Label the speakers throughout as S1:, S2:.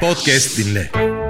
S1: Podcast dinle.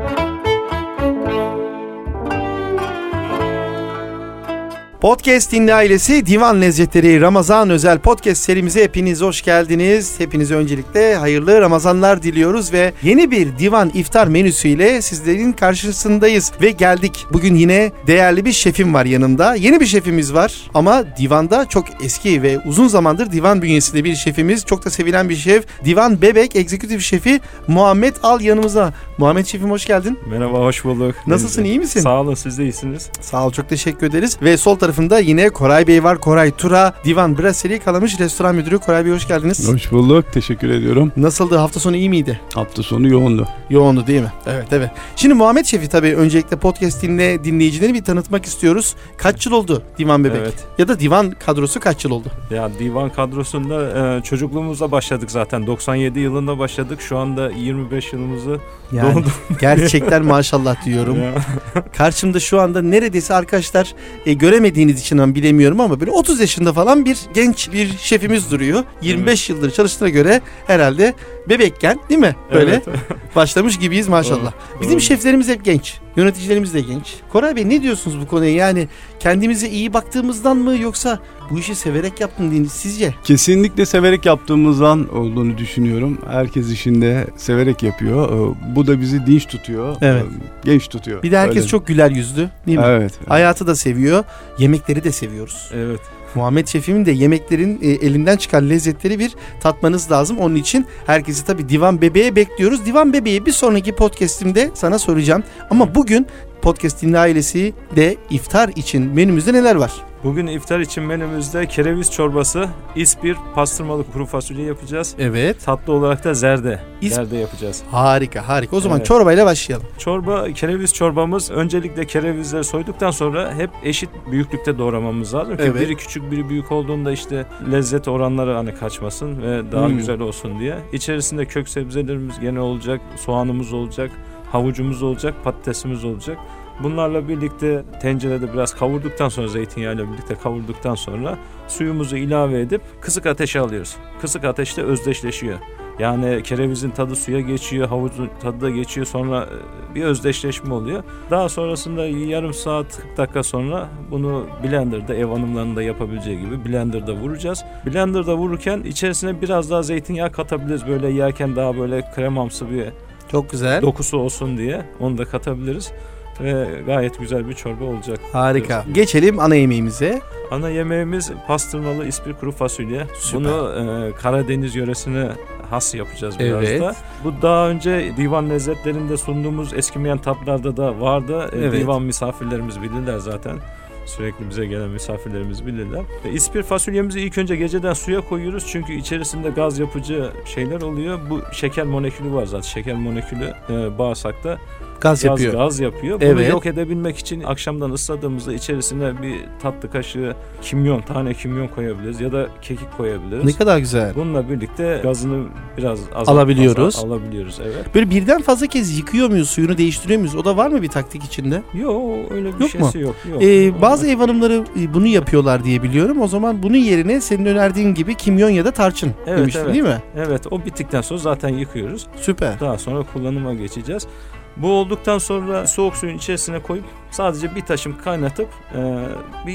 S2: Podcast dinle ailesi, Divan Lezzetleri Ramazan özel podcast serimize hepiniz hoş geldiniz. Hepinize öncelikle hayırlı Ramazanlar diliyoruz ve yeni bir divan iftar menüsüyle sizlerin karşısındayız ve geldik. Bugün yine değerli bir şefim var yanımda. Yeni bir şefimiz var ama divanda çok eski ve uzun zamandır divan bünyesinde bir şefimiz. Çok da sevilen bir şef. Divan Bebek Eksekutif Şefi Muhammed Al yanımızda. Muhammed Şefim hoş geldin.
S3: Merhaba, hoş bulduk.
S2: Nasılsın, iyi misin?
S3: Sağ olun, siz de iyisiniz.
S2: Sağ ol, çok teşekkür ederiz. Ve sol tarafında yine Koray Bey var. Koray Tura, Divan Brasserie Kalamış Restoran Müdürü. Koray Bey hoş geldiniz.
S4: Hoş bulduk, teşekkür ediyorum.
S2: Nasıldı? Hafta sonu iyi miydi?
S4: Hafta sonu yoğundu.
S2: Yoğundu değil mi? Evet. Şimdi Muhammed Şef'i tabii öncelikle podcast dinleyicileri bir tanıtmak istiyoruz. Kaç yıl oldu Divan Bebek? Evet. Ya da divan kadrosu kaç yıl oldu?
S3: Ya divan kadrosunda çocukluğumuzda başladık zaten. 97 yılında başladık. Şu anda 25 yılımızı doldu.
S2: Gerçekten maşallah diyorum. Karşımda şu anda neredeyse arkadaşlar göremediğiniz için bilemiyorum ama böyle 30 yaşında falan bir genç bir şefimiz duruyor. 25 yıldır çalıştığına göre herhalde bebekken değil mi? Böyle evet. Başlamış gibiyiz maşallah. Bizim şeflerimiz hep genç. Yöneticilerimiz de genç. Koray Bey ne diyorsunuz bu konuya? Yani kendimize iyi baktığımızdan mı yoksa bu işi severek yaptığınız sizce?
S4: Kesinlikle severek yaptığımızdan olduğunu düşünüyorum. Herkes işinde severek yapıyor. Bu da bizi dinç tutuyor.
S2: Evet.
S4: Genç tutuyor.
S2: Bir de herkes öyle. Çok güler yüzlü değil mi?
S4: Evet.
S2: Hayatı da seviyor. Yemekleri de seviyoruz.
S3: Evet.
S2: Muhammed Şef'imin de yemeklerin elinden çıkan lezzetleri bir tatmanız lazım. Onun için herkesi tabii Divan Bebeğe bekliyoruz. Divan Bebeği bir sonraki podcast'imde sana soracağım. Ama bugün podcast dinle ailesi de iftar için menümüzde neler var?
S3: Bugün iftar için menümüzde kereviz çorbası, ispir, pastırmalı kuru fasulye yapacağız.
S2: Evet.
S3: Tatlı olarak da zerde yapacağız.
S2: Harika. O zaman çorbayla başlayalım.
S3: Kereviz çorbamız öncelikle kerevizleri soyduktan sonra hep eşit büyüklükte doğramamız lazım. Ki biri küçük biri büyük olduğunda işte lezzet oranları kaçmasın ve daha güzel olsun diye. İçerisinde kök sebzelerimiz gene olacak, soğanımız olacak, havucumuz olacak, patatesimiz olacak. Bunlarla birlikte tencerede biraz kavurduktan sonra, zeytinyağıyla birlikte kavurduktan sonra suyumuzu ilave edip kısık ateşe alıyoruz. Kısık ateşte özdeşleşiyor. Yani kerevizin tadı suya geçiyor, havucun tadı da geçiyor, sonra bir özdeşleşme oluyor. Daha sonrasında yarım saat 40 dakika sonra bunu blenderda, ev hanımlarının da yapabileceği gibi blenderda vuracağız. Blenderda vururken içerisine biraz daha zeytinyağı katabiliriz. Böyle yerken daha böyle kremamsı bir
S2: çok güzel
S3: dokusu olsun diye onu da katabiliriz. Ve gayet güzel bir çorba olacak.
S2: Harika. Evet. Geçelim ana yemeğimize.
S3: Ana yemeğimiz pastırmalı ispir kuru fasulye.
S2: Süper.
S3: Bunu Karadeniz yöresine has yapacağız biraz da. Bu daha önce divan lezzetlerinde sunduğumuz eskimeyen tatlarda da vardı. Divan misafirlerimiz bilirler zaten. Sürekli bize gelen misafirlerimiz bilirler. İspir fasulyemizi ilk önce geceden suya koyuyoruz. Çünkü içerisinde gaz yapıcı şeyler oluyor. Bu şeker molekülü var zaten. Şeker molekülü bağırsakta gaz yapıyor. Bunu yok edebilmek için akşamdan ısladığımızda içerisine bir tatlı kaşığı tane kimyon koyabiliriz ya da kekik koyabiliriz.
S2: Ne kadar güzel.
S3: Bununla birlikte gazını biraz
S2: alabiliyoruz.
S3: Evet.
S2: Böyle birden fazla kez yıkıyor muyuz, suyunu değiştiriyor muyuz? O da var mı bir taktik içinde?
S3: Yok, öyle bir şeysi yok.
S2: Bazı ev hanımları bunu yapıyorlar diye biliyorum. O zaman bunun yerine senin önerdiğin gibi kimyon ya da tarçın demiştin değil mi?
S3: Evet, o bittikten sonra zaten yıkıyoruz.
S2: Süper.
S3: Daha sonra kullanıma geçeceğiz. Bu olduktan sonra soğuk suyun içerisine koyup sadece bir taşım kaynatıp bir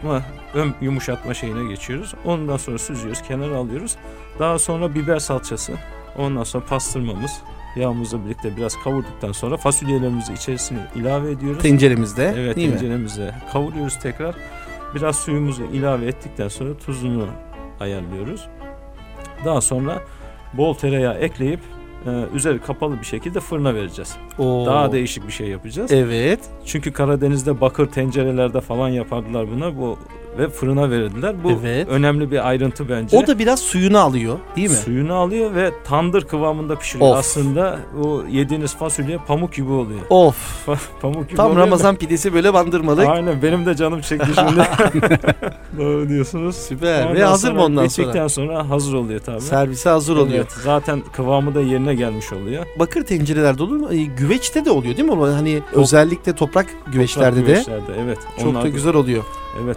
S3: yumuşatma şeyine geçiyoruz. Ondan sonra süzüyoruz, kenara alıyoruz. Daha sonra biber salçası, ondan sonra pastırmamız, yağımızla birlikte biraz kavurduktan sonra fasulyelerimizi içerisine ilave ediyoruz.
S2: Tenceremizde.
S3: Evet, tenceremizde kavuruyoruz tekrar. Biraz suyumuzu ilave ettikten sonra tuzunu ayarlıyoruz. Daha sonra bol tereyağı ekleyip üzeri kapalı bir şekilde fırına vereceğiz. Daha değişik bir şey yapacağız.
S2: Evet.
S3: Çünkü Karadeniz'de bakır tencerelerde falan yapardılar buna ve fırına verirdiler. Bu önemli bir ayrıntı bence.
S2: O da biraz suyunu alıyor değil mi?
S3: Suyunu alıyor ve tandır kıvamında pişiriyor. Aslında o yediğiniz fasulye pamuk gibi oluyor. Pamuk gibi
S2: tam
S3: oluyor.
S2: Ramazan pidesi böyle bandırmalık.
S3: Aynen, benim de canım çekti şimdi. Doğru diyorsunuz.
S2: Süper. Ve hazır mı ondan sonra?
S3: Bittikten sonra hazır oluyor tabii.
S2: Servise hazır oluyor.
S3: Zaten kıvamı da yerine gelmiş oluyor.
S2: Bakır tencerelerde olur mu? Güveçte de oluyor değil mi? Hani özellikle toprak güveçlerde de.
S3: Evet.
S2: Çok da güzel oluyor.
S3: Evet. Onlar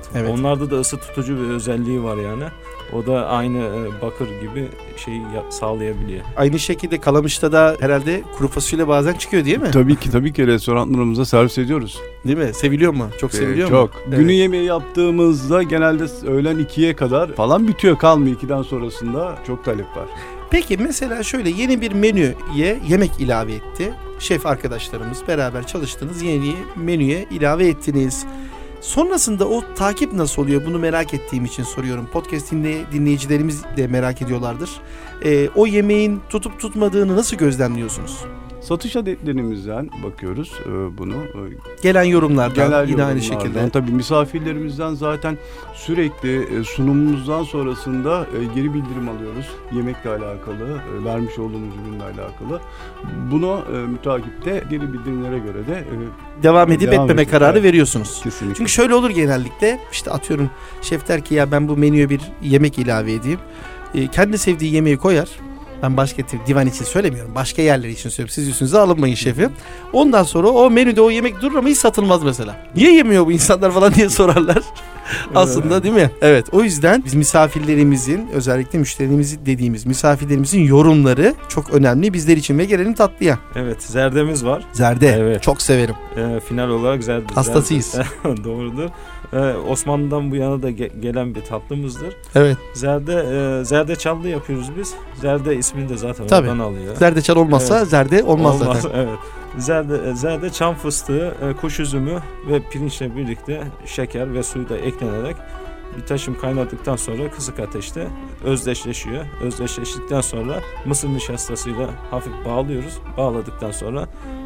S3: Onlarda da ısı tutucu bir özelliği var yani. O da aynı bakır gibi sağlayabiliyor.
S2: Aynı şekilde Kalamış'ta da herhalde kuru fasulye bazen çıkıyor değil mi?
S4: Tabii ki restoranlarımıza servis ediyoruz.
S2: Değil mi? Seviliyor mu? Çok seviliyor mu?
S4: Çok.
S2: Evet.
S4: Günü yemeği yaptığımızda genelde öğlen 2'ye kadar falan bitiyor, kalmıyor. 2'den sonrasında çok talep var.
S2: Peki mesela şöyle yeni bir menüye yemek ilave etti. Şef arkadaşlarımız beraber çalıştınız, yeni menüye ilave ettiniz. Sonrasında o takip nasıl oluyor? Bunu merak ettiğim için soruyorum. Podcast dinleyicilerimiz de merak ediyorlardır. O yemeğin tutup tutmadığını nasıl gözlemliyorsunuz?
S4: Satış adetlerimizden bakıyoruz bunu.
S2: Gelen yorumlardan yine aynı
S4: yorumlardan,
S2: şekilde.
S4: tabii misafirlerimizden zaten sürekli sunumumuzdan sonrasında geri bildirim alıyoruz. Yemekle alakalı, vermiş olduğumuz ürünle alakalı. Bunu mütakipte geri bildirimlere göre de
S2: devam edip etmeme kararı veriyorsunuz.
S4: Kesinlikle.
S2: Çünkü şöyle olur genellikle, işte atıyorum şef der ki ya ben bu menüye bir yemek ilave edeyim. Kendi sevdiği yemeği koyar. Ben başka divan için söylemiyorum. Başka yerler için söylüyorum. Siz üstünüze alınmayın şefim. Ondan sonra o menüde o yemek durur ama hiç satılmaz mesela. Niye yemiyor bu insanlar falan diye sorarlar. Aslında değil mi? Evet. O yüzden biz misafirlerimizin, özellikle müşterilerimizi dediğimiz misafirlerimizin yorumları çok önemli bizler için ve gelelim tatlıya.
S3: Evet, zerdemiz var.
S2: Zerde.
S3: Evet.
S2: Çok severim.
S3: Final olarak zerde.
S2: Hastasıyız.
S3: Doğrudur. Osmanlı'dan bu yana da gelen bir tatlımızdır.
S2: Evet.
S3: Zerdeçallı yapıyoruz biz. Zerde ismini de zaten
S2: tabii
S3: oradan alıyor.
S2: Zerdeçal olmazsa
S3: evet.
S2: Zerde olmaz zaten.
S3: Evet. Zerde çam fıstığı, kuş üzümü ve pirinçle birlikte şeker ve suyu da eklenerek bir taşım kaynadıktan sonra kısık ateşte özdeşleşiyor. Özdeşleştikten sonra mısır nişastasıyla hafif bağlıyoruz. Bağladıktan sonra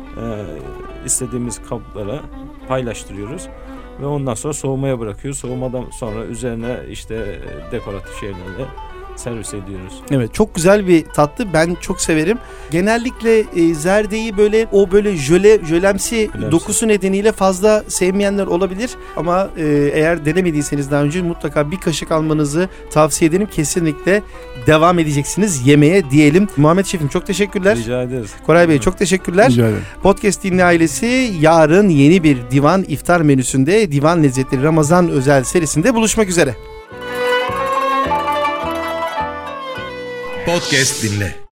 S3: istediğimiz kaplara paylaştırıyoruz. Ve ondan sonra soğumaya bırakıyoruz. Soğumadan sonra üzerine işte dekoratif şeylerle servis ediyoruz.
S2: Evet, çok güzel bir tatlı. Ben çok severim. Genellikle zerdeyi böyle o böyle jölemsi dokusu nedeniyle fazla sevmeyenler olabilir. Ama eğer denemediyseniz daha önce mutlaka bir kaşık almanızı tavsiye ederim. Kesinlikle devam edeceksiniz yemeğe diyelim. Muhammed Şef'im çok teşekkürler.
S3: Rica ederiz.
S2: Koray Bey çok teşekkürler.
S4: Rica ederim.
S2: Podcast Dinle ailesi yarın yeni bir divan iftar menüsünde Divan Lezzetleri Ramazan özel serisinde buluşmak üzere.
S1: Podcast dinle.